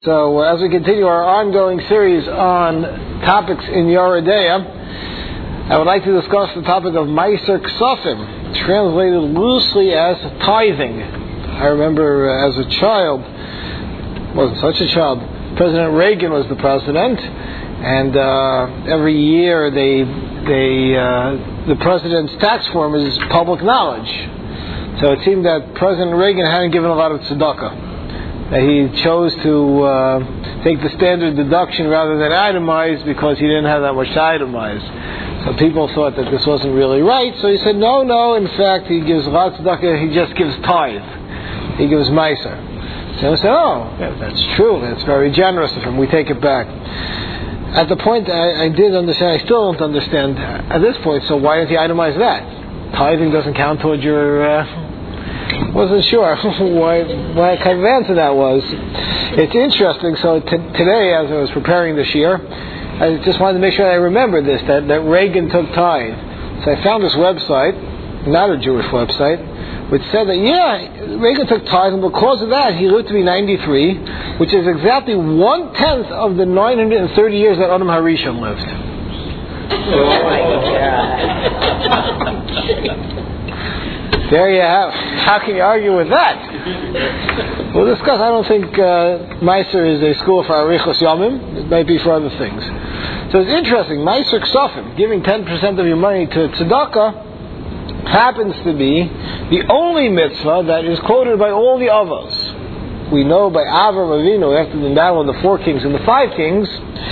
So as we continue our ongoing series on topics in Yoreh De'ah, I would like to discuss the topic of Meiser Ksafim, translated loosely as tithing. I remember as a child, wasn't such a child, President Reagan was the president, and every year the president's tax form is public knowledge. So it seemed that President Reagan hadn't given a lot of tzedakah. He chose to take the standard deduction rather than itemize because he didn't have that much to itemize. So people thought that this wasn't really right. So he said, no, in fact, he gives lots of tzedakah, he just gives tithe. He gives meiser. So I said, yeah, that's true, that's very generous of him, we take it back. At the point I did understand, I still don't understand at this point, so why didn't he itemize that? Tithing doesn't count towards your... wasn't sure what kind of answer that was. It's interesting. So today, as I was preparing this year, I just wanted to make sure I remember this, that Reagan took tithe. So I found this website, not a Jewish website, which said that, Reagan took tithe, and because of that, he lived to be 93, which is exactly 1/10 of the 930 years that Adam Harishon lived. Oh my God. There you have. How can you argue with that? We'll discuss. I don't think Meiser is a school for Arichos Yomim. It might be for other things. So it's interesting. Meiser Ksafim, giving 10% of your money to tzedakah, happens to be the only mitzvah that is quoted by all the Avos. We know by Avram Avinu, after the battle of the 4 kings and the 5 kings,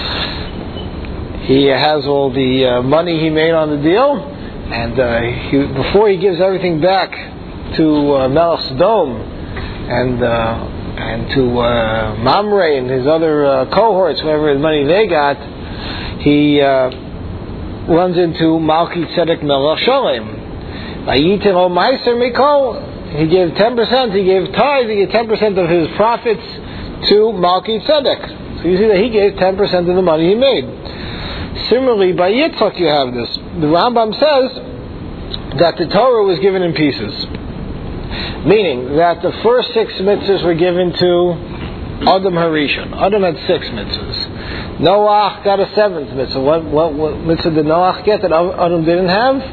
he has all the money he made on the deal. And before he gives everything back to Melech Sodom and to Mamre and his other cohorts, whatever money they got, he runs into Malki Tzedek Melech Sholem. Vayitero Meiser Mikol. He gave 10%. He gave tithe. He gave 10% of his profits to Malki Tzedek. So you see that he gave 10% of the money he made. Similarly, by Yitzchak you have this. The Rambam says that the Torah was given in pieces, meaning that the first 6 mitzvahs were given to Adam Harishon. Adam had 6 mitzvahs. Noach got a 7th mitzvah. What mitzvah did Noach get that Adam didn't have?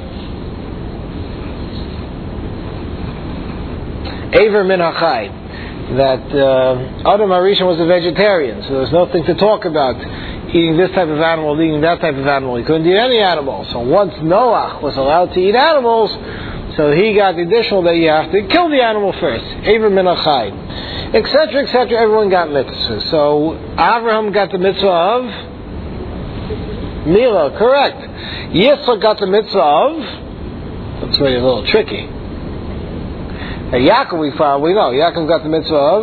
Aver min hachai. That Adam Harishon was a vegetarian, so there was nothing to talk about. Eating this type of animal, eating that type of animal. He couldn't eat any animal. So once Noach was allowed to eat animals, so he got the additional that you have to kill the animal first. Aver min hachai. Etc., etc. Everyone got mitzvahs. So Abraham got the mitzvah of Mila, correct. Yitzchak got the mitzvah of... That's really a little tricky. Yaakov, we probably know. Yaakov got the mitzvah of...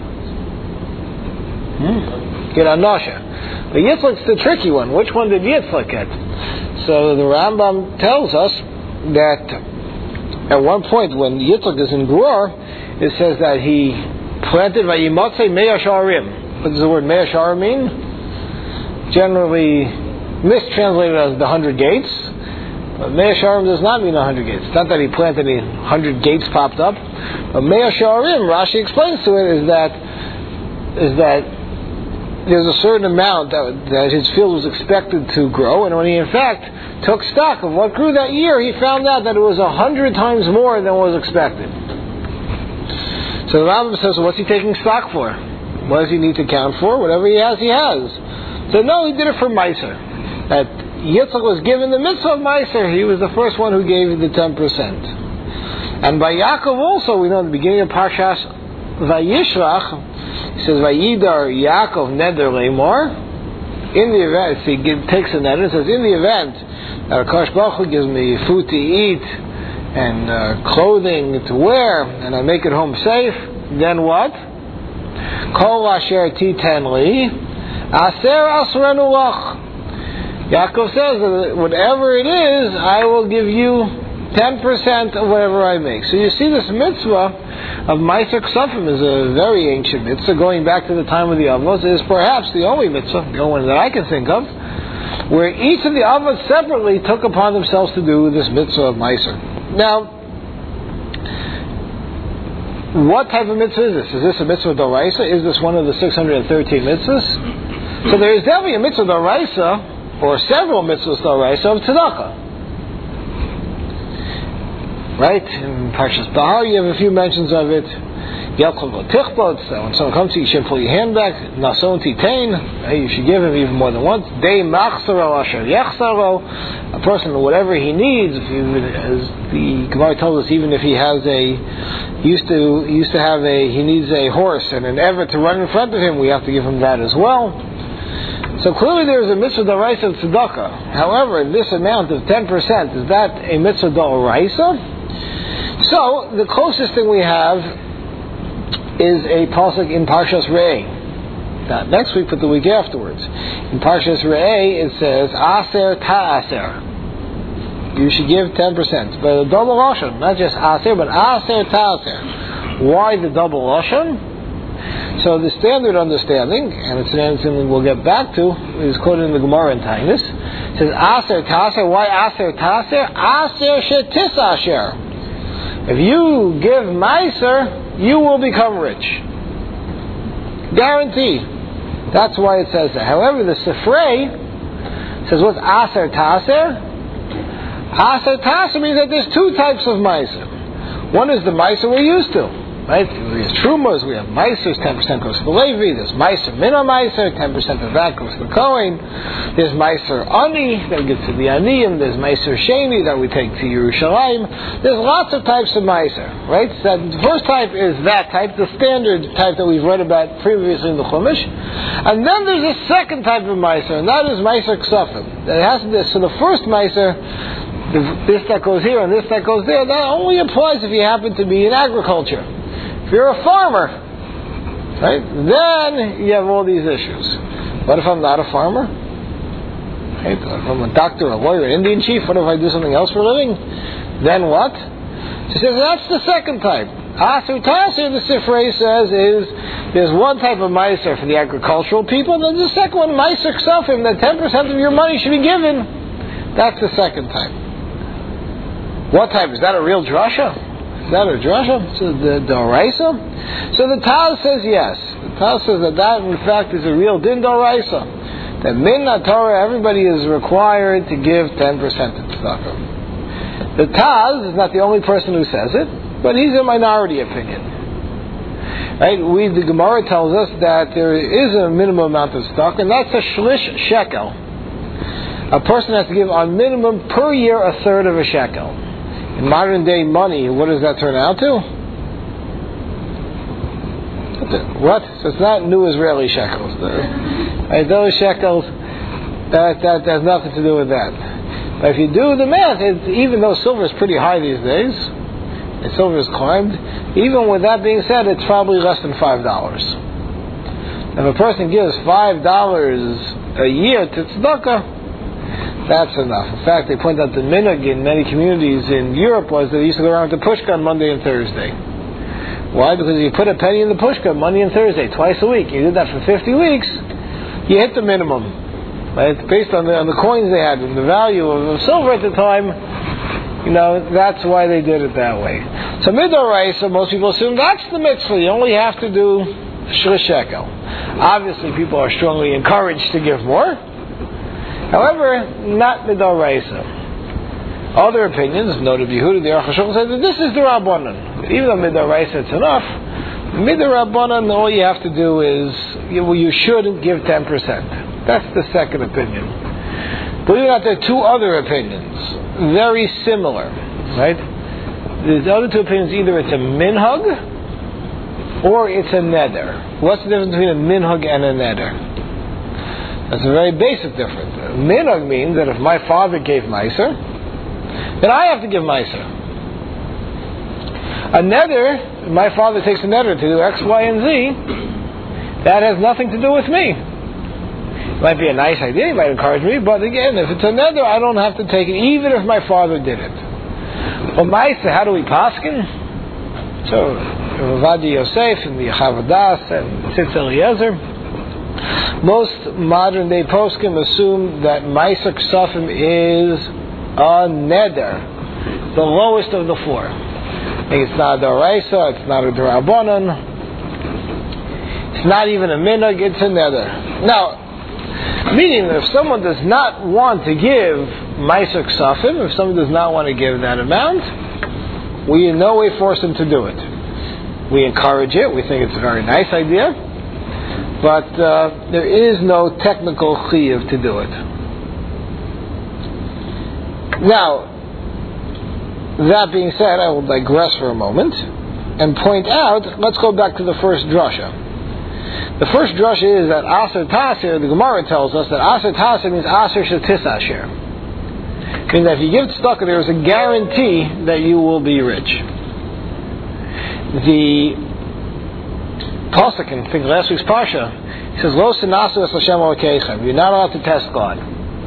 Get Anosha. But Yitzchak's the tricky one. Which one did Yitzchak get? So the Rambam tells us that at one point when Yitzchak is in Gerar, it says that he planted Vayimotzei Mei Hasharim. What does the word Mei Hasharim mean? Generally mistranslated as the 100 gates. But Mei Hasharim does not mean 100 gates. It's not that he planted any 100 gates popped up. But Mei Hasharim, Rashi explains to it, is that there's a certain amount that his field was expected to grow, and when he in fact took stock of what grew that year, he found out that it was 100 times more than was expected. So the Rambam says, what's he taking stock for? What does he need to count for? Whatever he has, he has. So no, he did it for Meiser. That Yitzchak was given the mitzvah of Meiser. He was the first one who gave the 10%. And by Yaakov also, we know in the beginning of Parshas Vayishlach, he says, Vayidar Yaakov neder leimor. In the event, he takes a neder and says, in the event that HaKadosh Baruch Hu gives me food to eat and clothing to wear, and I make it home safe, then what? Kol asher titen li, aser asrenu lach. Yaakov says that whatever it is, I will give you 10% of whatever I make. So you see this mitzvah of Meiser Ksafim is a very ancient mitzvah, going back to the time of the Avos. It is perhaps the only mitzvah, the only one that I can think of, where each of the Avos separately took upon themselves to do this mitzvah of Meiser. Now, what type of mitzvah is this? Is this a mitzvah d'oraisa? Is this one of the 613 mitzvahs? So there is definitely a mitzvah d'oraisa, or several mitzvahs d'oraisa of tzedakah. Right? In Parshas Bahar you have a few mentions of it. Yelchol v'tichbot, so when someone comes to you, you should pull your hand back. Nason titain, you should give him even more than once. Dei machsaro asher yechsaro, a person whatever he needs. As the Gemara tells us, even if he has he needs a horse and an evet to run in front of him, we have to give him that as well. So clearly there is a mitzvah d'oraisa of tzedakah. However, this amount of 10%, is that a mitzvah d'oraisa? So the closest thing we have is a pasuk in Parshas Re'eh. Not next week, but the week afterwards. In Parshas Re'eh, it says, Aser ta'aser. You should give 10%. But a double lashon, not just Aser, but Aser ta'aser. Why the double lashon? So the standard understanding, and it's an understanding we'll get back to, is quoted in the Gemara in Tainus. It says, Aser ta'aser. Why Aser ta'aser? Aser shetis asher. If you give Meiser, you will become rich. Guaranteed. That's why it says that. However, the Sifrei says, what's Aser Taser? Aser Taser means that there's two types of Meiser. One is the Meiser we're used to. Right? We have Trumas, we have Meisers, 10% goes to the Levi, there's Meiser Mina Meiser, 10% of that goes to the Kohen, there's Meiser Ani, that gets to the Aniyim, there's Meiser Sheni, that we take to Yerushalayim. There's lots of types of Meiser, right? So the first type is that type, the standard type that we've read about previously in the Chumash. And then there's a second type of Meiser, and that is Meiser Ksafim. So the first Meiser, this that goes here and this that goes there, that only applies if you happen to be in agriculture. If you're a farmer, right, then you have all these issues. What if I'm not a farmer? Right? If I'm a doctor, a lawyer, an Indian chief, what if I do something else for a living? Then what? She says that's the second type. Aser Taser, the Sifrei says, is there's one type of Meiser for the agricultural people, then the second one, Meiser Ksafim, that 10% of your money should be given. That's the second type. What type? Is that a real drasha? Is that a drasha? So the d'oraisa? So the Taz says yes. The Taz says that in fact is a real din d'oraisa. That min Torah, everybody is required to give 10% to tzedakah. The Taz is not the only person who says it, but he's a minority opinion. Right? The Gemara tells us that there is a minimum amount of tzedakah, and that's a shlish shekel. A person has to give on minimum per year a third of a shekel. In modern day money, what does that turn out to? What? So it's not new Israeli shekels. Those shekels, that has nothing to do with that. But if you do the math, even though silver is pretty high these days, and silver has climbed, even with that being said, it's probably less than $5. If a person gives $5 a year to tzedakah, that's enough. In fact, they point out the minhag in many communities in Europe was that they used to go around to Pushka on Monday and Thursday. Why? Because you put a penny in the Pushka Monday and Thursday, twice a week. You did that for 50 weeks, you hit the minimum. Right? Based on the coins they had and the value of silver at the time, that's why they did it that way. So midoraisa, most people assume that's the mitzvah. You only have to do shlish shekel. Obviously, people are strongly encouraged to give more. However, not midoraisa. Other opinions, noted Yehuda, the Aruch HaShulchan says that this is the Rabbanan. Even though midoraisa it's enough, midorabanan, all you have to do is, you shouldn't give 10%. That's the second opinion. Believe it or not, there are two other opinions, very similar, right? The other two opinions, either it's a minhag or it's a neder. What's the difference between a minhag and a neder? That's a very basic difference. Minhag means that if my father gave Meiser, then I have to give Meiser. A neder, my father takes a neder to do X, Y, and Z, that has nothing to do with me. It might be a nice idea, it might encourage me, but again, if it's a neder, I don't have to take it, even if my father did it. Well, Meiser, how do we paskin? So, Ravadi Yosef and the Chavadas and Tzitz Eliezer, most modern day poskim assume that Meiser Ksafim is a neder, the lowest of the four. It's not a Doraisa, it's not a Dorabonon, it's not even a Minhag, it's a Neder. Now, meaning that if someone does not want to give Meiser Ksafim, if someone does not want to give that amount, we in no way force him to do it. We encourage it, we think it's a very nice idea, but there is no technical chiyuv to do it. Now, that being said, I will digress for a moment and point out, let's go back to the first drasha. The first drasha is that Aser Tasir, the Gemara tells us that Aser Tasir means Aser Shetis Asher. Meaning that if you give tzedakah, there is a guarantee that you will be rich. The Pasuk in, I think, last week's Parsha, he says, Lo Sinasu Es Hashem Elokeichem. You're not allowed to test God.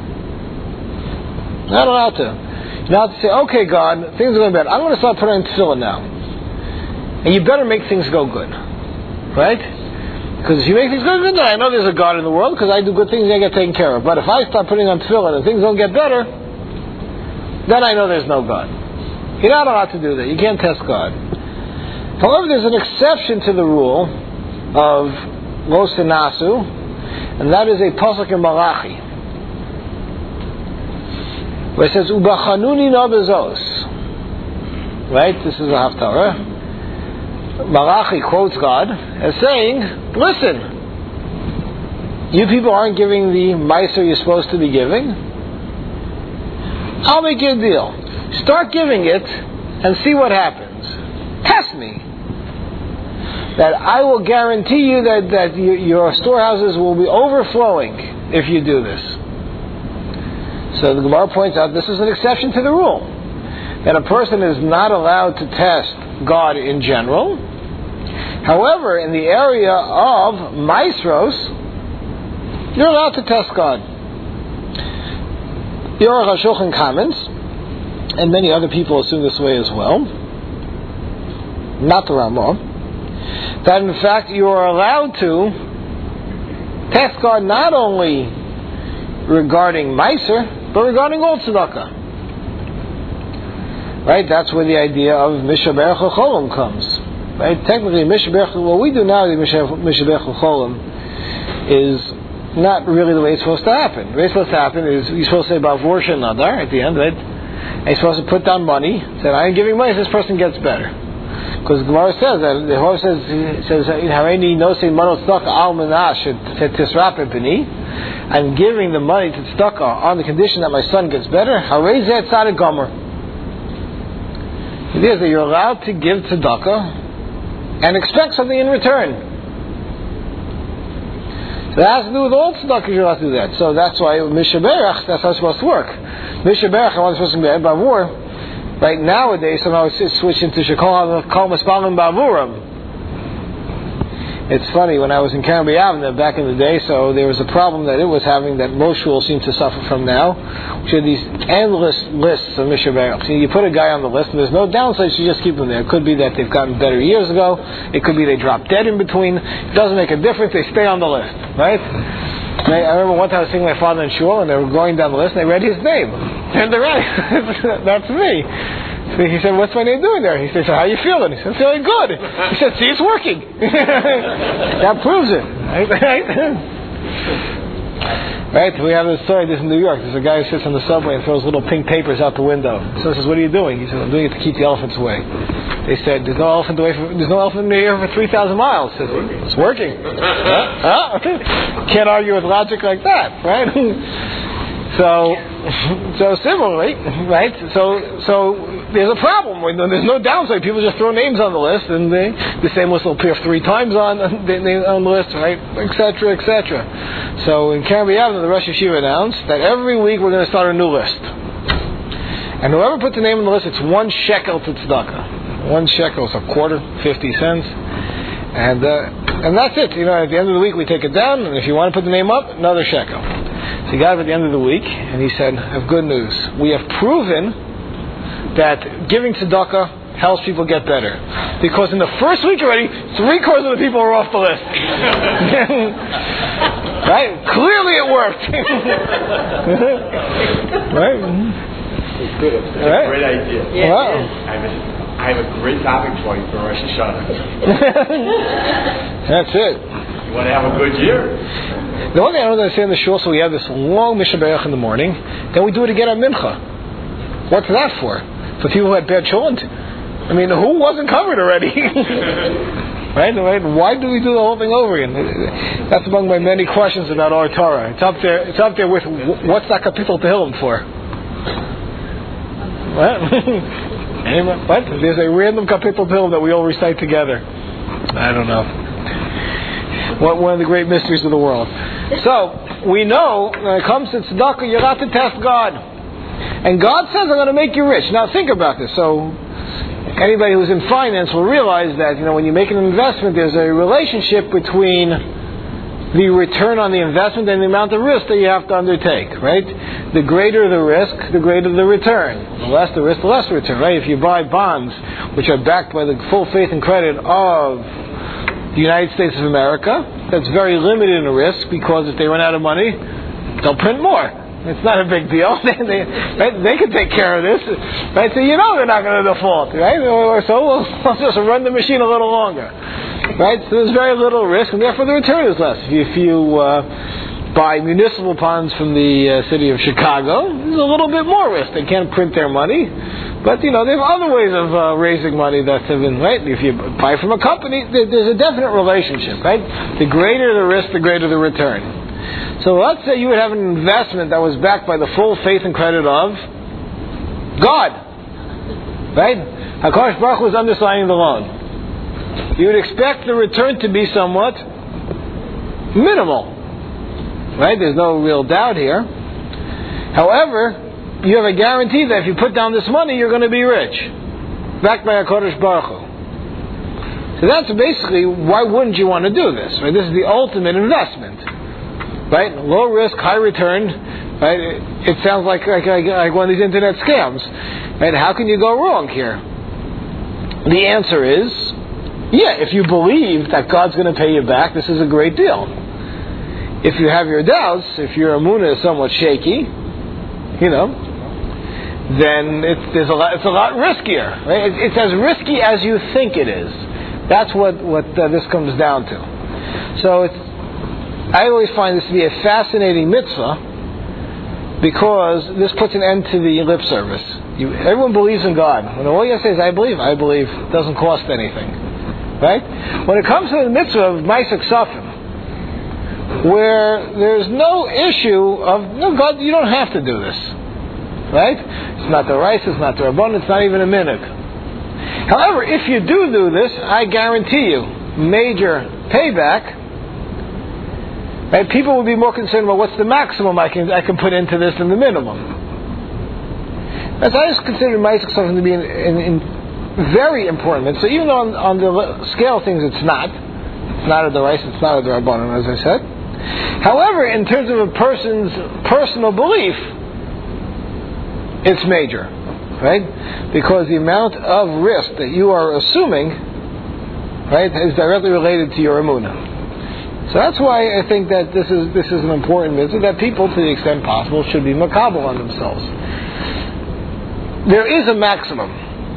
Not allowed to. You're not allowed to say, okay, God, things are going bad. I'm going to start putting on tefillin now. And you better make things go good. Right? Because if you make things go good, then I know there's a God in the world, because I do good things and I get taken care of. But if I start putting on tefillin and things don't get better, then I know there's no God. You're not allowed to do that. You can't test God. However, there's an exception to the rule of Lo Sinasu, and that is a pasuk in Malachi, where it says Ubachanuni no bezos. Right? This is a haftarah. Malachi quotes God as saying, listen, you people aren't giving the meiser you're supposed to be giving. I'll make you a deal. Start giving it and see what happens. Test me. That I will guarantee you that your storehouses will be overflowing if you do this. So the Gemara points out this is an exception to the rule. That a person is not allowed to test God in general. However, in the area of Maisros, you're allowed to test God. The Aruch HaShulchan comments, and many other people assume this way as well, not the Rambam, that in fact you are allowed to test God not only regarding Meiser, but regarding all tzedakah. Right? That's where the idea of Mishaberach Cholim comes. Right? Technically, what we do now, the Mishaberach Cholim, is not really the way it's supposed to happen. The way it's supposed to happen is you're supposed to say Bavur Shenadar at the end, right? And you're supposed to put down money, say, I'm giving money, this person gets better. Because Gemara says that the Torah says Hareini nosei manot tzedakah al menash tisrape b'ni. I'm giving the money to tzedakah on the condition that my son gets better. Harei zeh tzaddik gomer. It is that you're allowed to give tzedakah and expect something in return. So that has to do with all tzedakah. You're allowed to do that. So that's why mishaberach. That's how it's supposed to work. Mishaberach. I want supposed to be bavur. Right nowadays, somehow it's switched into Shekol Maspalim Bavuram. It's funny, when I was in Carnaby Avenue back in the day, so there was a problem that it was having that most shuls seem to suffer from now, which are these endless lists of Mishaberach. You put a guy on the list, and there's no downside, so you just keep them there. It could be that they've gotten better years ago. It could be they dropped dead in between. It doesn't make a difference. They stay on the list, right? I remember one time I was seeing my father in shul, and they were going down the list, and they read his name. And they're right. That's me. So he said, what's my name doing there? He said, so how are you feeling? He said, I'm feeling good. He said, see, it's working. That proves it. Right? We have this story, this in New York. There's a guy who sits on the subway and throws little pink papers out the window. So he says, what are you doing? He said, I'm doing it to keep the elephants away. They said, there's no elephant in the air for 3,000 miles. Says, it's working. Can't argue with logic like that, right? So similarly, right? So there's a problem when there's no downside. People just throw names on the list, and the same list will appear 3 times on the list, right? Etc. etc. So in Carnaby Avenue, the Rosh Yeshiva announced that every week we're going to start a new list, and whoever puts the name on the list, it's 1 shekel to tzedakah. 1 shekel is a quarter, 50 cents, and that's it. You know, at the end of the week we take it down, and if you want to put the name up, another shekel. So he got up at the end of the week, and he said, I have good news. We have proven that giving tzedakah helps people get better. Because in the first week already, 3/4 of the people were off the list. Right? Clearly it worked. Right? It's good. It's a great idea. Yeah, Wow. I miss it. I have a great topic for you for Rosh Hashanah. That's it. You want to have a good year? The only thing I don't understand in the shul, so we have this long Mishnah Berurah in the morning, then we do it again at Mincha. What's that for? For people who had bad children? I mean, who wasn't covered already? Right? Why do we do the whole thing over again? That's among my many questions about our Torah. It's up there with what's that Kapitel Tehillim for? What? Anyway, what? There's a random Kapitel Tehillim that we all recite together. I don't know. One of the great mysteries of the world. So, we know when it comes to tzedakah, you're not to test God. And God says, I'm going to make you rich. Now think about this. So, anybody who's in finance will realize that, when you make an investment, there's a relationship between the return on the investment and the amount of risk that you have to undertake, right? The greater the risk, the greater the return. The less the risk, the less the return, right? If you buy bonds which are backed by the full faith and credit of the United States of America, that's very limited in risk, because if they run out of money, they'll print more. It's not a big deal. They can take care of this, right? So they're not going to default, right? So we'll just run the machine a little longer, right? So there's very little risk, and therefore the return is less. If you buy municipal bonds from the city of Chicago, there's a little bit more risk. They can't print their money, but they have other ways of raising money that have been, right? If you buy from a company, there's a definite relationship, right? The greater the risk, the greater the return. So let's say you would have an investment that was backed by the full faith and credit of God, right? HaKadosh Baruch Hu is undersigning the loan. You would expect the return to be somewhat minimal, right? There's no real doubt here. However, you have a guarantee that if you put down this money, you're going to be rich, backed by HaKadosh Baruch Hu. So that's basically, why wouldn't you want to do this, right? This is the ultimate investment. Right? Low risk, high return. Right? It sounds like one of these internet scams. Right? How can you go wrong here? The answer is, if you believe that God's going to pay you back, this is a great deal. If you have your doubts, if your emunah is somewhat shaky, then it's a lot riskier. Right? It's as risky as you think it is. That's what this comes down to. So I always find this to be a fascinating mitzvah, because this puts an end to the lip service. Everyone believes in God. When all you say is, I believe, it doesn't cost anything. Right? When it comes to the mitzvah of Ma'aseh Ksafim, where there's no issue of, no, God, you don't have to do this. Right? It's not the rice, it's not the rabban, it's not even a minute. However, if you do this, I guarantee you, major payback. Right? People would be more concerned about what's the maximum I can put into this than the minimum. As I just consider Ma'aseh Ksafim to be in very important. So even though on the scale of things it's not a deraisa, it's not a derabanan, as I said. However, in terms of a person's personal belief, it's major. Right? Because the amount of risk that you are assuming, right, is directly related to your emunah. So that's why I think that this is an important mitzvah that people, to the extent possible, should be makabel on themselves. There is a maximum,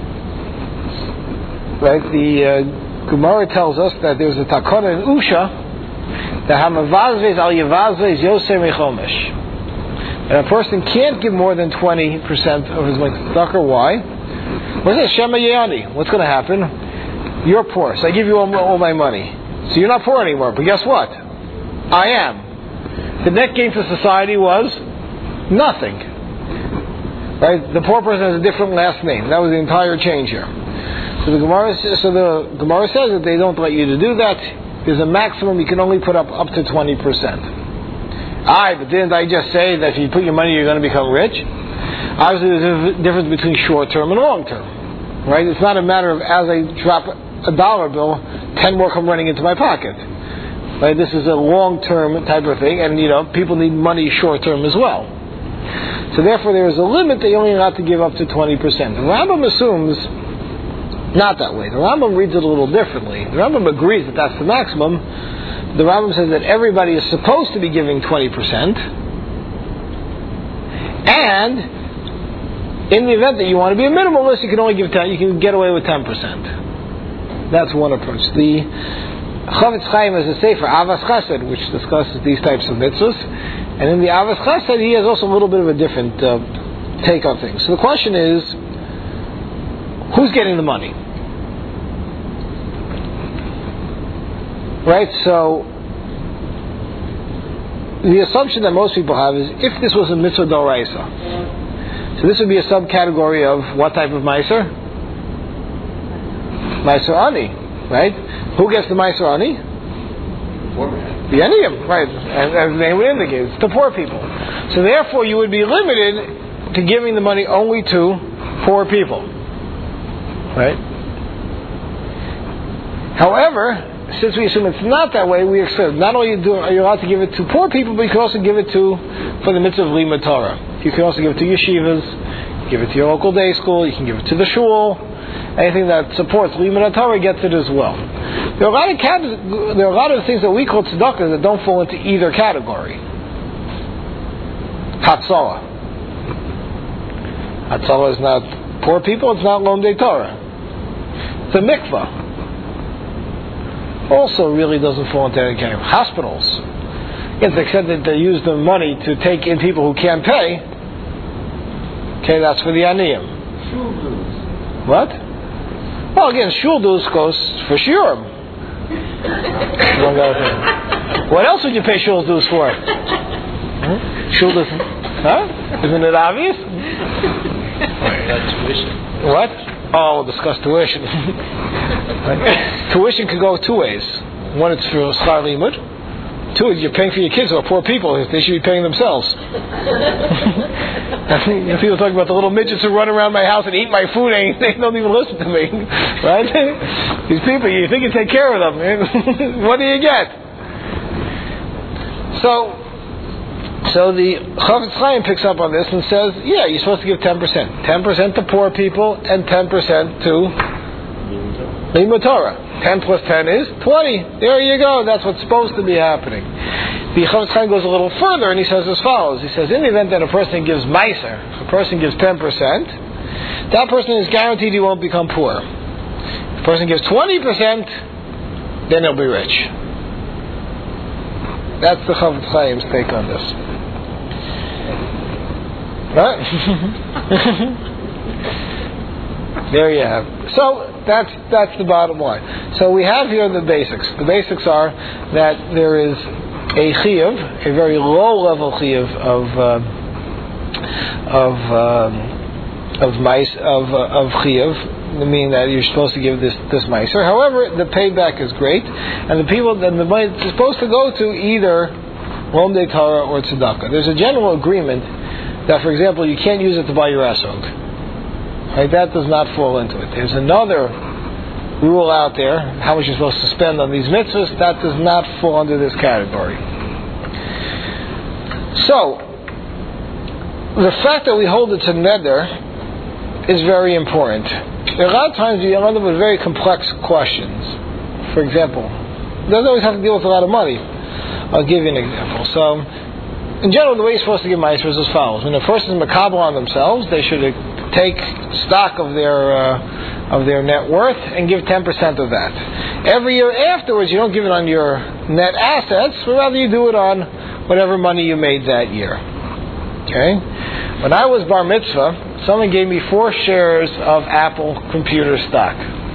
right? The Gemara tells us that there's a takana in Usha that hamavazves al yavazves yosei mechomesh, and a person can't give more than 20% of his tzedakah. Why? What is it? Shema Yeani. What's going to happen? You're poor, so I give you all my money. So you're not poor anymore, but guess what? I am. The net gain to society was nothing. Right? The poor person has a different last name. That was the entire change here. So the Gemara says that they don't let you to do that. There's a maximum you can only put up to 20%. But didn't I just say that if you put your money, you're going to become rich? Obviously, there's a difference between short-term and long-term. Right? It's not a matter of, as I drop a dollar bill, 10 more come running into my pocket. Right? This is a long-term type of thing, and people need money short-term as well. So therefore, there is a limit that you're only allowed to give up to 20%. The Rambam assumes not that way. The Rambam reads it a little differently. The Rambam agrees that that's the maximum. The Rambam says that everybody is supposed to be giving 20%, and In the event that you want to be a minimalist, you can only give 10. You can get away with 10%. That's one approach. The Chavetz Chaim has a sefer Avas Chesed, which discusses these types of mitzvahs, and in the Avas Chesed, he has also a little bit of a different take on things. So the question is, who's getting the money? Right? So the assumption that most people have is, if this was a mitzvah d'oraisa, so this would be a subcategory of what type of meiser? Meiser ani, right? Who gets the meiser ani? The aniyim, right? As the name would indicate, it's the poor people. So therefore, you would be limited to giving the money only to poor people, right? However, since we assume it's not that way, we accept not only are you allowed to give it to poor people, but you can also give it for the mitzvah of limud Torah. You can also give it to yeshivas, give it to your local day school, you can give it to the shul. Anything that supports limud Torah gets it as well. There are a lot of things that we call tzedakah that don't fall into either category. Hatzalah. Hatzalah is not poor people, it's not lomdei Torah. The mikvah also really doesn't fall into any category. Hospitals, to the extent that they use the money to take in people who can't pay, okay, that's for the aniyim. Shul dues. What? Well, again, shul dues goes for shiurim. What else would you pay shul dues for? Shul dues, huh? Isn't it obvious? Tuition. What? Oh, we'll discuss tuition. Tuition can go two ways. One, it's for schar limud. Two, you're paying for your kids who are poor people. They should be paying themselves. People talk about the little midgets who run around my house and eat my food and they don't even listen to me. Right? These people, you think you take care of them. What do you get? So the Chavetz Chaim picks up on this and says, yeah, you're supposed to give 10%. 10% to poor people and 10% to limud Torah. 10 plus 10 is 20. There you go. That's what's supposed to be happening. The Chavetz Chaim goes a little further and he says as follows. He says, in the event that a person gives meiser, a person gives 10%, that person is guaranteed he won't become poor. If a person gives 20%, then he'll be rich. That's the Chavetz Chaim's take on this. Right? There you have it. So that's the bottom line. So we have here the basics. The basics are that there is a chiyuv, a very low level chiyuv of chiyuv, meaning that you're supposed to give this meiser. However, the payback is great, and the money is supposed to go to either lomdei Torah or tzedakah. There's a general agreement that, for example, you can't use it to buy your esrog. Right? That does not fall into it. There's another rule out there, how much you're supposed to spend on these mitzvahs, that does not fall under this category. So, the fact that we hold it to neder is very important. There are a lot of times you end up with very complex questions. For example, it doesn't always have to deal with a lot of money. I'll give you an example. So, in general, the way you're supposed to give meiser is as follows. When a person is makabel on themselves, they should take stock of their net worth and give 10% of that. Every year afterwards, you don't give it on your net assets, but rather you do it on whatever money you made that year. Okay? When I was bar mitzvah, someone gave me 4 shares of Apple computer stock.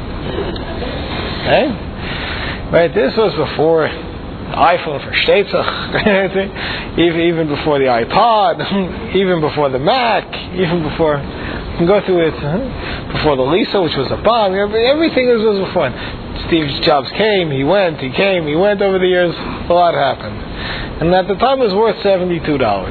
Okay? Right? This was before iPhone for Shtetzach, even before the iPod, even before the Mac, even before, you can go through it, before the Lisa, which was a bomb, everything was before. Steve Jobs came, he went over the years, a lot happened. And at the time it was worth $72.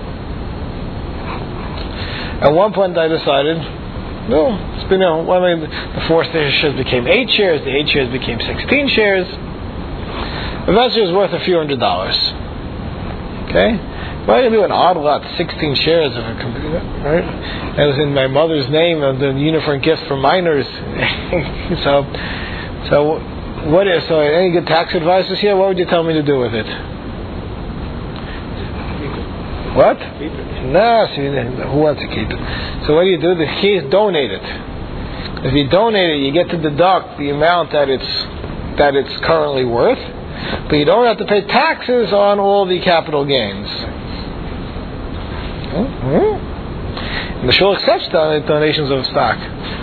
At one point I decided, no, it's been, the 4 shares became 8 shares, the 8 shares became 16 shares. Eventually it was worth a few $100s. Okay? Why did I do an odd lot, 16 shares of a computer, right? That was in my mother's name of the uniform gift for minors. So any good tax advice here? What would you tell me to do with it? What? Keep it. No, see, who wants to keep it? So what do? The key is donate it. If you donate it, you get to deduct the amount that it's currently worth, but you don't have to pay taxes on all the capital gains. And the shul accepts donations of stock.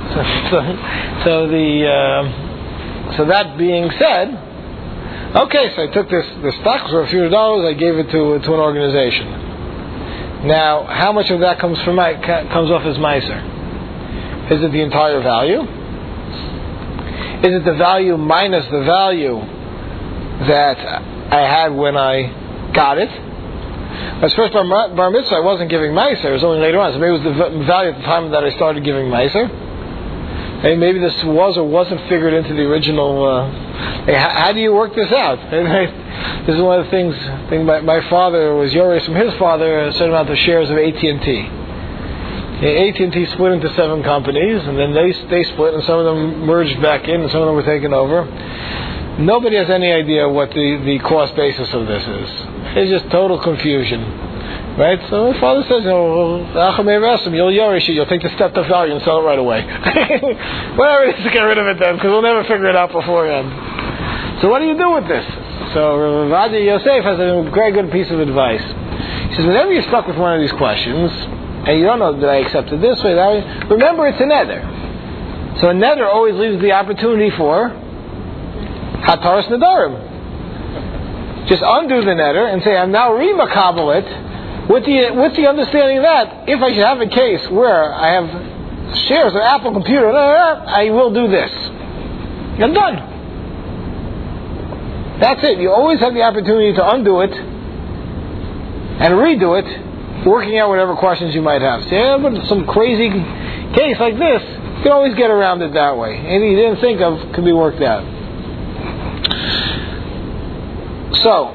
So that being said, okay, so I took the stock for a few $100, I gave it to an organization. Now, how much of that comes off as Meiser? Is it the entire value? Is it the value minus the value that I had when I got it? As first bar mitzvah, I wasn't giving Meiser. It was only later on. So maybe it was the value at the time that I started giving Meiser. And maybe this was or wasn't figured into the original. How do you work this out? This is one of the things. My father was Yoresh from his father a certain amount of shares of AT&T. AT&T split into 7 companies, and then they split, and some of them merged back in, and some of them were taken over. Nobody has any idea what the cost basis of this is. It's just total confusion, right? So my father says, you'll Yoresh it, you'll take the stepped up value and sell it right away. Whatever it is to get rid of it then, because we'll never figure it out beforehand. So what do you do with this? So Rav Ovadia Yosef has a very good piece of advice. He says, whenever you're stuck with one of these questions, and you don't know, did I accept it this way, that way, remember it's a neder. So a neder always leaves the opportunity for Hataras Nedarim. Just undo the neder and say, I'm now re-makabel it with the understanding that if I should have a case where I have shares of Apple Computer, I will do this. I'm done. That's it. You always have the opportunity to undo it and redo it, working out whatever questions you might have. So, but some crazy case like this, you can always get around it that way. Anything you didn't think of can be worked out. So,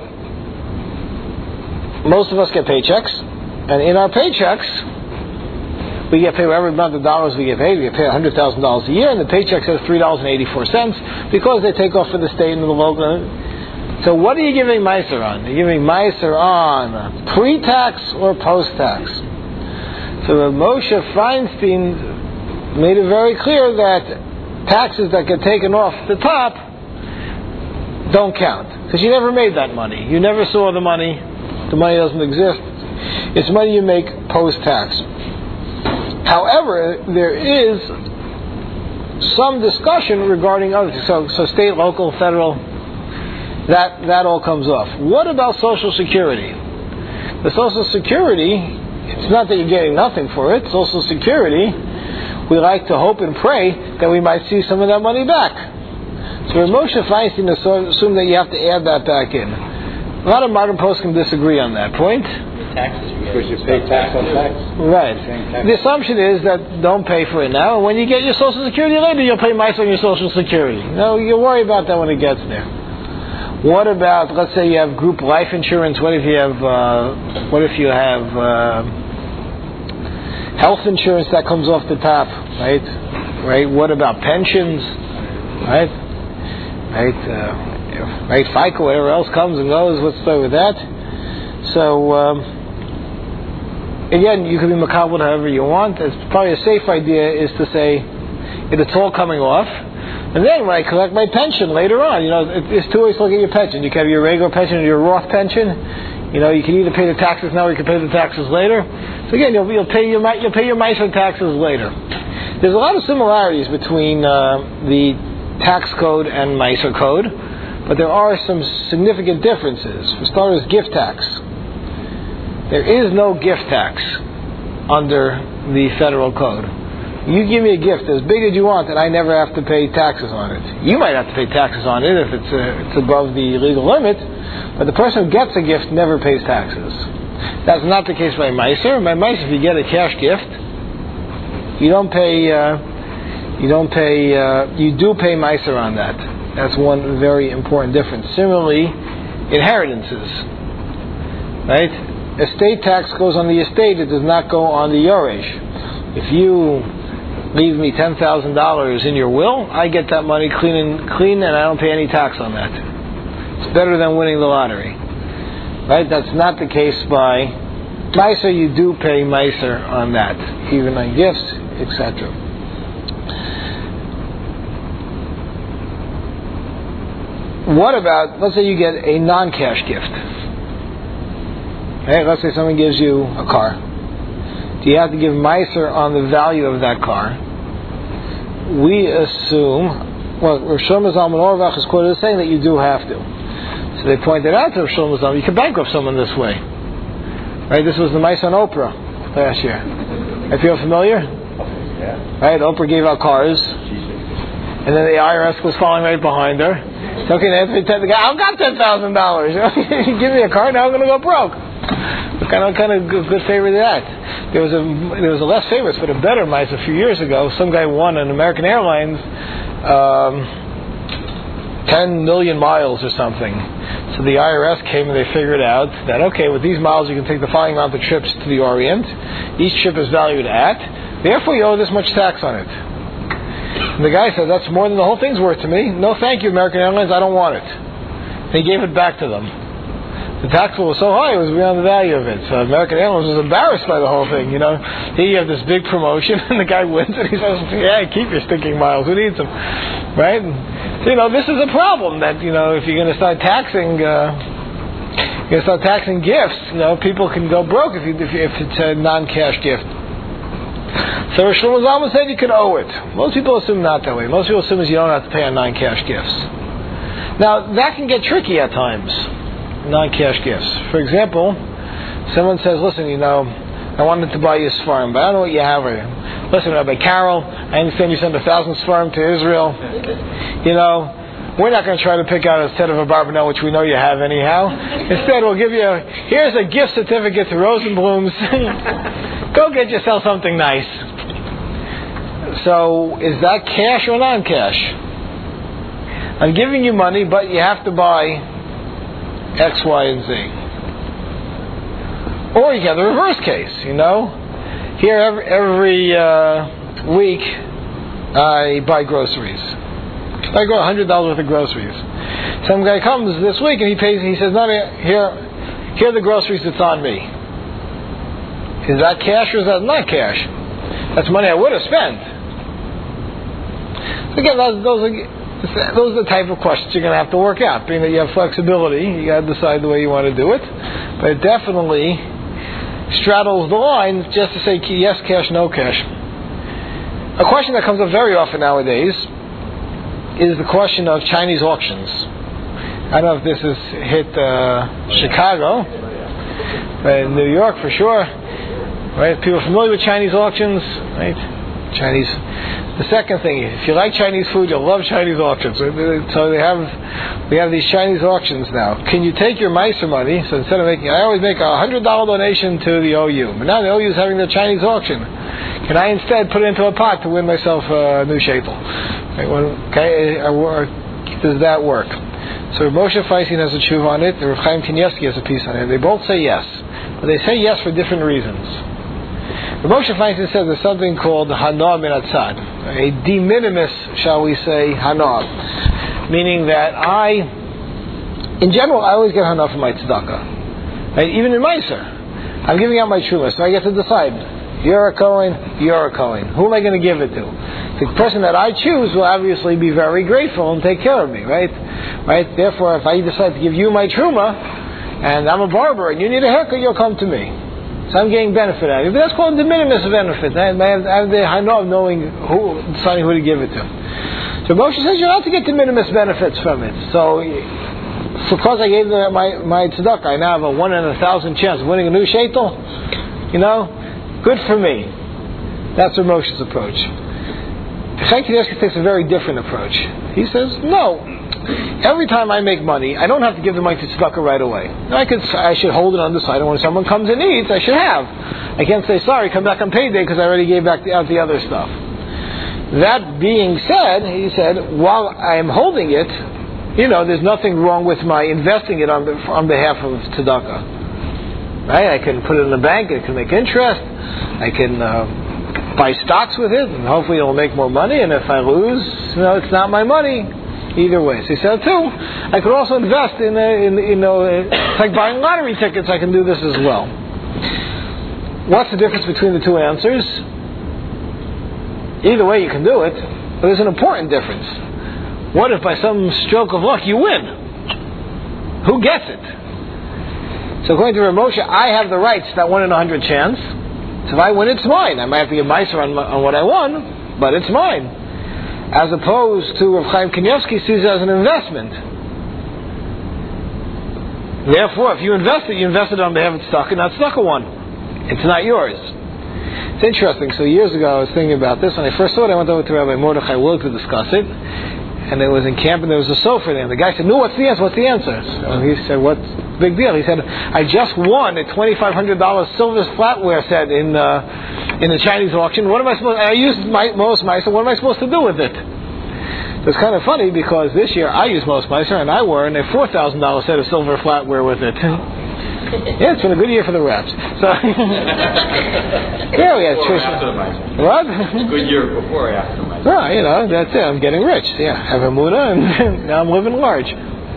most of us get paychecks, and in our paychecks, we get paid whatever amount of dollars we get paid. We get paid $100,000 a year, and the paycheck says $3.84 because they take off for the state and the local. So what are you giving Meiser on? Are you giving Meiser on pre-tax or post-tax? So Moshe Feinstein made it very clear that taxes that get taken off the top don't count. Because you never made that money. You never saw the money. The money doesn't exist. It's money you make post-tax. However, there is some discussion regarding other things. So state, local, federal, that all comes off. What about Social Security? The Social Security, it's not that you're getting nothing for it. Social Security, we like to hope and pray that we might see some of that money back. So Moshe Feinstein assumed that you have to add that back in. A lot of modern posts can disagree on that point. Taxes because you pay tax on tax. Right. The assumption is that don't pay for it now, and when you get your Social Security later, you'll pay Meiser on your Social Security. No, you worry about that when it gets there. What about, let's say you have group life insurance? What if you have health insurance that comes off the top, right? Right. What about pensions, right? Right, FICA, whatever else comes and goes. Let's start with that. So, again, you can be makabel however you want. It's probably a safe idea is to say it's all coming off. And then when I collect my pension later on, it's 2 ways to look at your pension. You can have your regular pension or your Roth pension. You can either pay the taxes now or you can pay the taxes later. So again, you'll pay your Meiser taxes later. There's a lot of similarities between the tax code and Meiser code, but there are some significant differences. For starters, gift tax. There is no gift tax under the federal code. You give me a gift as big as you want, and I never have to pay taxes on it. You might have to pay taxes on it if it's above the legal limit, but the person who gets a gift never pays taxes. That's not the case by Meiser. By Meiser, if you get a cash gift, you do pay Meiser on that. That's one very important difference. Similarly, inheritances, right? Estate tax goes on the estate; it does not go on the Yoresh. If you leave me $10,000 in your will, I get that money clean, and I don't pay any tax on that. It's better than winning the lottery, right? That's not the case by Meiser, you do pay Meiser on that, even on gifts, etc. What about, let's say you get a non-cash gift. Hey, let's say someone gives you a car. Do you have to give Meiser on the value of that car? We assume, well, Rav Shlomo Zalman Auerbach is quoted as saying that you do have to. So they pointed out to Rav Shlomo Zalman, you can bankrupt someone this way. Right, this was the Meiser on Oprah last year. I feel familiar? Yeah. Right, Oprah gave out cars, and then the IRS was following right behind her. So, okay, they have to tell the guy, I've got $10,000. You give me a car, now I'm going to go broke. What kind of good favor is that? There was a less famous but a better mice a few years ago. Some guy won on American Airlines 10 million miles or something. So the IRS came and they figured out that, okay, with these miles you can take the following amount of trips to the Orient. Each trip is valued at, therefore you owe this much tax on it. And the guy said, that's more than the whole thing's worth to me. No thank you, American Airlines, I don't want it. And he gave it back to them. The tax bill was so high, it was beyond the value of it. So American Airlines was embarrassed by the whole thing, you know. Here you have this big promotion, and the guy wins, and he says, yeah, keep your stinking miles, who needs them? Right? So, you know, this is a problem that, you know, if you're going to start taxing, gifts, you know, people can go broke if it's a non-cash gift. So Rav Shlomo Zalman said you can owe it. Most people assume not that way. Most people assume you don't have to pay on non-cash gifts. Now, that can get tricky at times. Non-cash gifts. For example, someone says, listen, you know, I wanted to buy you a Sfarim, but I don't know what you have right now. Listen, Rabbi Carol, I understand you sent 1,000 Sfarim to Israel. You know, we're not going to try to pick out a set of a Barbanel, which we know you have anyhow. Instead, we'll give you, here's a gift certificate to Rosenblum's. Go get yourself something nice. So, is that cash or non-cash? I'm giving you money, but you have to buy X, Y, and Z. Or you have the reverse case, you know. Here, every week, I buy groceries. I go $100 worth of groceries. Some guy comes this week and he pays. He says, "No, here are the groceries that's on me." Is that cash or is that not cash? That's money I would have spent. Again, those are the type of questions you're going to have to work out. Being that you have flexibility, you got to decide the way you want to do it. But it definitely straddles the line just to say yes cash, no cash. A question that comes up very often nowadays is the question of Chinese auctions. I don't know if this has hit Chicago, but in New York for sure. Right? People familiar with Chinese auctions, right? Chinese. The second thing, if you like Chinese food, you'll love Chinese auctions. So we have these Chinese auctions now. Can you take your Meiser money? So instead of I always make a $100 donation to the OU, but now the OU is having their Chinese auction. Can I instead put it into a pot to win myself a new sheitel? Okay, does that work? So Moshe Feinstein has a tshuva on it. Rav Chaim Kanievsky has a piece on it. They both say yes, but they say yes for different reasons. Moshe Feinstein says there's something called hana min hatzad, a de minimis, shall we say, hana, meaning that in general, I always get hana for my tzedakah. Right? Even in Meiser, I'm giving out my truma, so I get to decide. You're a Kohen, you're a Kohen. Who am I going to give it to? The person that I choose will obviously be very grateful and take care of me, right? Right? Therefore, if I decide to give you my truma, and I'm a barber, and you need a haircut, you'll come to me. So I'm getting benefit out of it. But that's called de minimis benefit. I have the hana of knowing deciding who to give it to. So Moshe says you're not to get de minimis benefits from it. So because I gave my tzedakah, I now have a 1 in 1,000 chance of winning a new sheitel. You know, good for me. That's Moshe's approach. Chaim Kanievsky takes a very different approach. He says, no. Every time I make money, I don't have to give the money to tzedakah right away. I should hold it on the side, and when someone comes and eats, I should have. I can't say, sorry, come back on payday because I already gave back out the other stuff. That being said, he said, while I am holding it, you know, there's nothing wrong with my investing it on behalf of tzedakah. Right? I can put it in the bank, it can make interest, I can buy stocks with it, and hopefully it'll make more money, and if I lose, you know, it's not my money. Either way. So he said, too, I could also invest in it's like buying lottery tickets, I can do this as well. What's the difference between the two answers? Either way you can do it, but there's an important difference. What if by some stroke of luck you win? Who gets it? So according to Rav Moshe, I have the rights, that 1 in 100 chance. So if I win, it's mine. I might have to give Meiser on what I won, but it's mine. As opposed to Rav Chaim Kanievsky sees it as an investment. Therefore, if you invest it, you invest it on behalf of Tzedakah, not Tzedakah won. It's not yours. It's interesting. So years ago I was thinking about this. When I first saw it, I went over to Rabbi Mordechai Wilk to discuss it. And it was in camp, and there was a sofa there. And the guy said, "No, what's the answer? What's the answer?" So he said, "What's the big deal?" He said, "I just won a $2,500 silver flatware set in the Chinese auction. What am I supposed? I used most Meiser. What am I supposed to do with it?" It's kind of funny because this year I used most Meiser, and I won a $4,000 set of silver flatware with it. Yeah, it's been a good year for the Raps. So yeah, we had Trish. What? It's a good year before or after the Well, that's it. I'm getting rich. Yeah, I have a Emunah, and now I'm living large.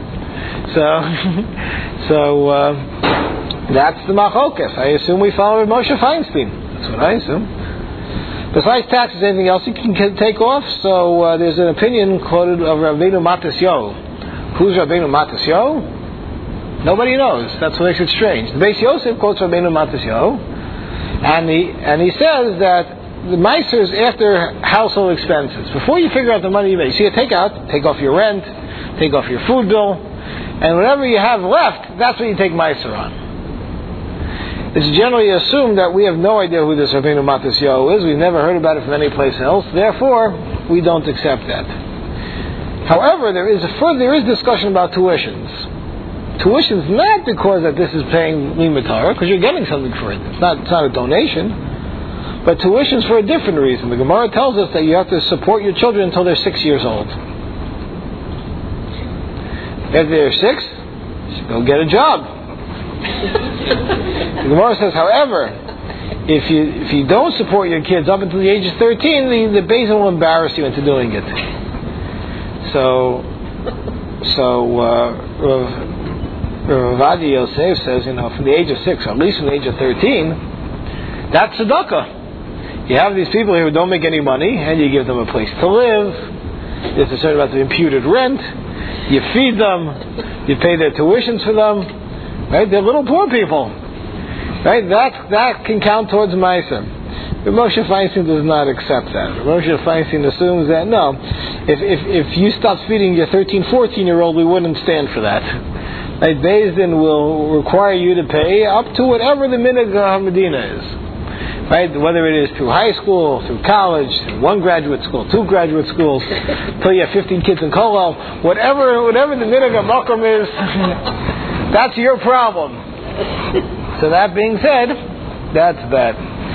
So that's the Machlokes. I assume we follow Moshe Feinstein. That's what I assume. Besides taxes, anything else you can take off? So there's an opinion quoted of Rabbeinu Matisyahu. Who's Rabbeinu Matisyahu? Nobody knows. That's what makes it strange. The Beis Yosef quotes Rabbeinu Matisyahu, and he says that the Meiser is after household expenses. Before you figure out the money you make, so you take off your rent, take off your food bill, and whatever you have left, that's what you take Meiser on. It's generally assumed that we have no idea who this Rabbeinu Matisyahu is. We've never heard about it from any place else. Therefore, we don't accept that. However, there is discussion about tuitions. Tuition's not because that this is paying Limud Torah, because you're getting something for it. It's not a donation. But tuition's for a different reason. The Gemara tells us that you have to support your children until they're 6 years old. If they're 6, you should go get a job. The Gemara says, however, if you don't support your kids up until the age of 13, the Beis Din will embarrass you into doing it. So Rav Adi Yosef says, from the age of 6, or at least from the age of 13, that's tzedakah. You have these people here who don't make any money, and you give them a place to live. There's a certain amount of imputed rent. You feed them. You pay their tuitions for them. Right? They're little poor people. Right? That can count towards Meiser. But Moshe Feinstein does not accept that. Moshe Feinstein assumes that, no, if you stopped feeding your 13, 14-year-old, we wouldn't stand for that. Right? Beis Din will require you to pay up to whatever the minhag HaMedina is. Right? Whether it is through high school, through college, through 1 graduate school, 2 graduate schools, until you have 15 kids in Kollel, whatever the minhag HaMakom is, that's your problem. So that being said, that's that.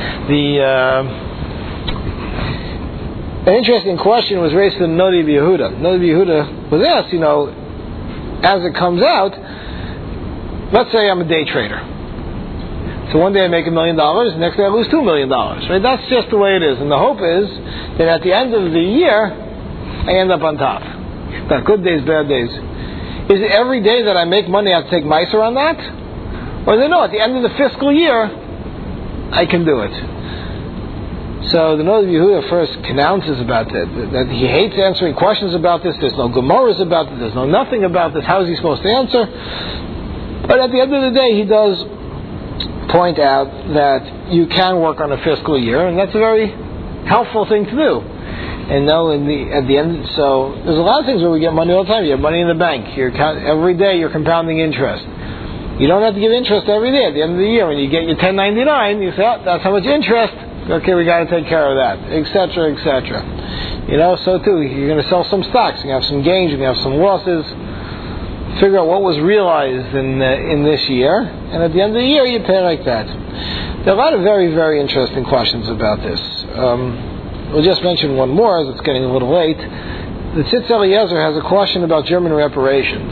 An interesting question was raised to the Nodi Yehuda. Nodi Yehuda was asked, as it comes out, let's say I'm a day trader. So one day I make $1 million, the next day I lose $2 million. Right? That's just the way it is. And the hope is that at the end of the year, I end up on top. Got good days, bad days. Is it every day that I make money I have to take Meiser on that? Or is it no, at the end of the fiscal year, I can do it. So the Nodi Yehuda first announces about that he hates answering questions about this. There's no Gemaras about this. There's nothing about this. How is he supposed to answer? But at the end of the day, he does point out that you can work on a fiscal year, and that's a very helpful thing to do. And at the end, so there's a lot of things where we get money all the time. You have money in the bank. Every day you're compounding interest. You don't have to give interest every day. At the end of the year, when you get your 1099, you say, oh, that's how much interest. Okay, we got to take care of that, etc., etc. So too, you're going to sell some stocks. You have some gains. You have some losses. Figure out what was realized in this year, and at the end of the year, you pay like that. There are a lot of very, very interesting questions about this. We'll just mention one more, as it's getting a little late. The Tzitz Eliezer has a question about German reparations.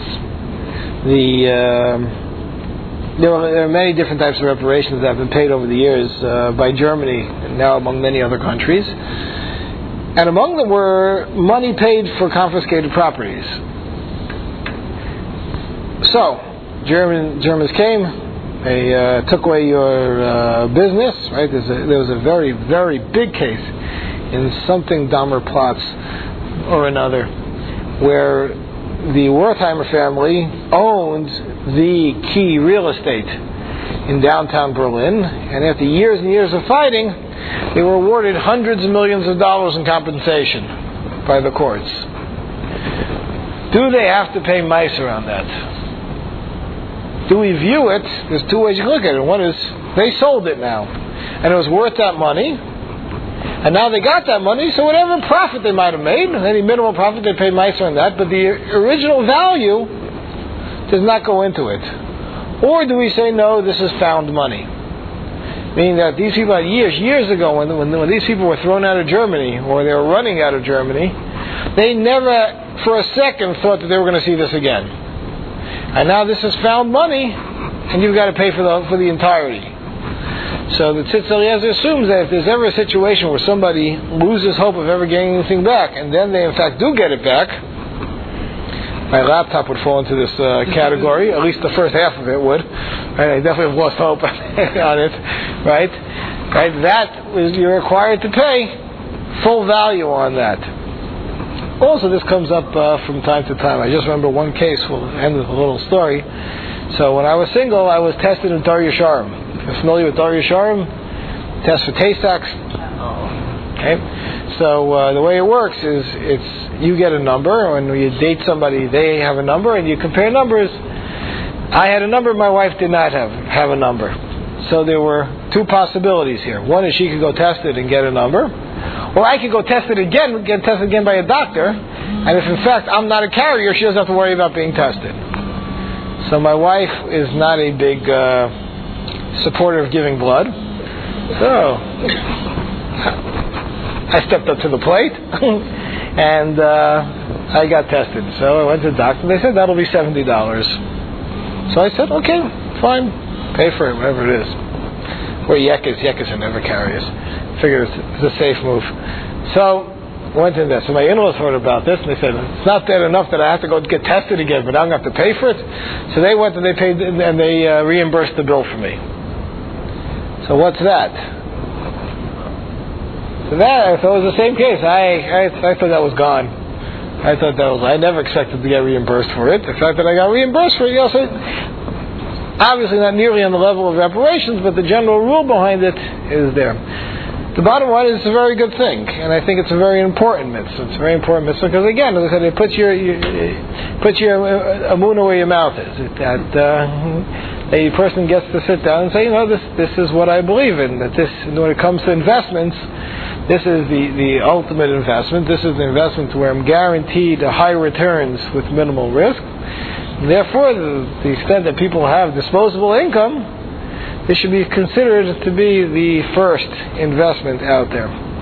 There are many different types of reparations that have been paid over the years by Germany, and now among many other countries. And among them were money paid for confiscated properties. So, Germans came, They took away your business, right? There was a very, very big case in something Dahmer plots or another, where the Wertheimer family owned the key real estate in downtown Berlin, and after years and years of fighting, they were awarded hundreds of millions of dollars in compensation by the courts. Do they have to pay Meiser on that? Do we view it? There's two ways you can look at it. One is, they sold it now, and it was worth that money, and now they got that money, so whatever profit they might have made, any minimal profit, they pay Meiser on that, but the original value does not go into it. Or do we say, no, this is found money? Meaning that these people had years ago, when these people were thrown out of Germany, or they were running out of Germany, they never for a second thought that they were going to see this again. And now this is found money, and you've got to pay for the entirety. So the Tzitz Eliezer assumes that if there's ever a situation where somebody loses hope of ever getting anything back, and then they in fact do get it back, my laptop would fall into this category, at least the first half of it would. Right? I definitely have lost hope on it. Right? That is, you're required to pay full value on that. Also, this comes up from time to time. I just remember one case. We'll end with a little story. So when I was single, I was tested in Dar Yesharim. You're familiar with Dar Yesharim? Test for Tay-Sachs. Okay. So the way it works is, you get a number. When you date somebody, they have a number, and you compare numbers. I had a number. My wife did not have a number. So there were two possibilities here. One is she could go test it and get a number, or I could go test it again, get tested again by a doctor, and if in fact I'm not a carrier, she doesn't have to worry about being tested. So my wife is not a big supporter of giving blood. So I stepped up to the plate, and I got tested. So I went to the doctor. They said that'll be $70. So I said, okay, fine, pay for it, whatever it is. Or Yekis are never carriers. Figure it's a safe move. So I went in there. So my in-laws heard about this, and they said, it's not bad enough that I have to go get tested again, but I'm going to have to pay for it. So they went and they paid, and they reimbursed the bill for me. So what's that? So that, if it was the same case, I thought that was gone. I never expected to get reimbursed for it. The fact that I got reimbursed for it, also, obviously not nearly on the level of reparations, but the general rule behind it is there. The bottom line is it's a very good thing, and I think it's a very important mitzvah. It's a very important mitzvah because, again, as I said, it puts your emunah where your mouth is. A person gets to sit down and say, this is what I believe in. That this, when it comes to investments, this is the ultimate investment. This is the investment where I'm guaranteed high returns with minimal risk. Therefore, the extent that people have disposable income, this should be considered to be the first investment out there.